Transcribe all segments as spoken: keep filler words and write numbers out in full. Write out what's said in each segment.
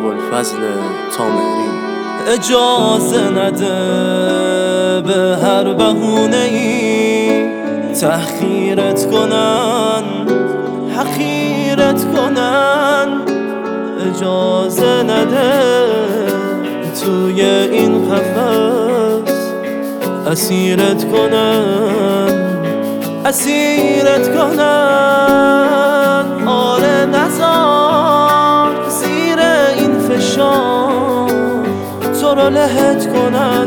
ابوالفضل تامری. اجازه نده به هر بهونه‌ای تحقیرت کنن، حقیرت کنن. اجازه نده توی این قفس اسیرت کنن، اسیرت کنن. آره نذار زیر این فشار تو رو لهت کنن،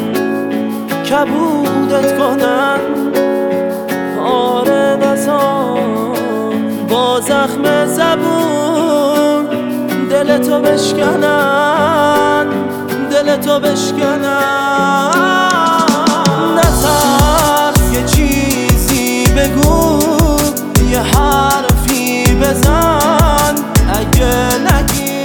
کبودت کنن. آره نذار با زخم زبون دلتو بشکنن، دلتو بشکنن. نترس یه چیزی بگو، یه حرفی بزن. اگه نگی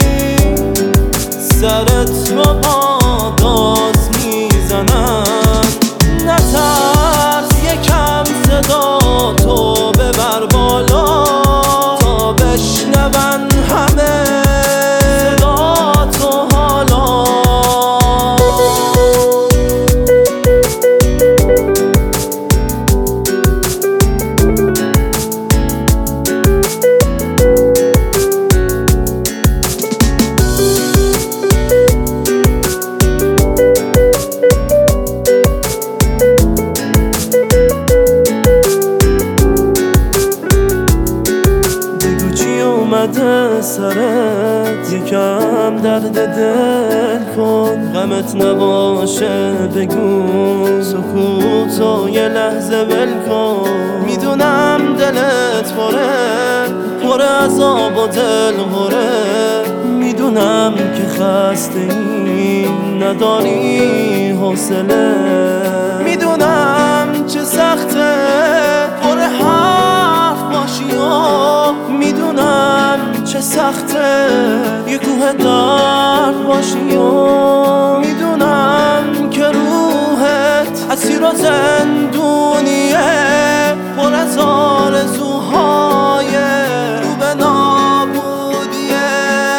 سرت رو با گاز میزنن. نترس یکم صدا تو ببر بالا تا بشنون همه صدا تو حالا. اومده سرت یکم درد دل کن، غمت نباشه بگو، سکوتو یه لحظه ول کن. میدونم دلت پره پره عذاب و دل غره، میدونم که خسته ای نداری حوصله، میدونم چه سخته پر حرف باشی و میدونم چه سخته یه کوه درد باشی و میدونم که روحت اسیر و زندونیه پر از آرزوهای رو به نابودیه.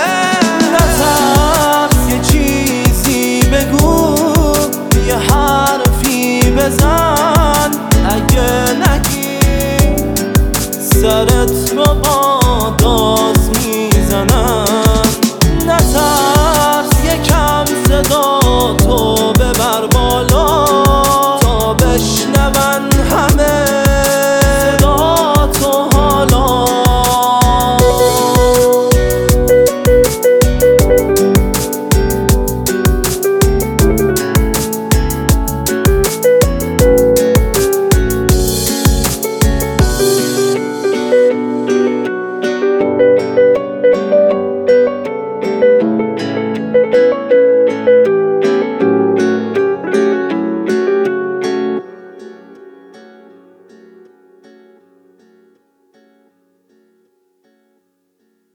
نترس یه چیزی بگو، یه حرفی بزن. اگه نگی سرت رو با گاز میزنن.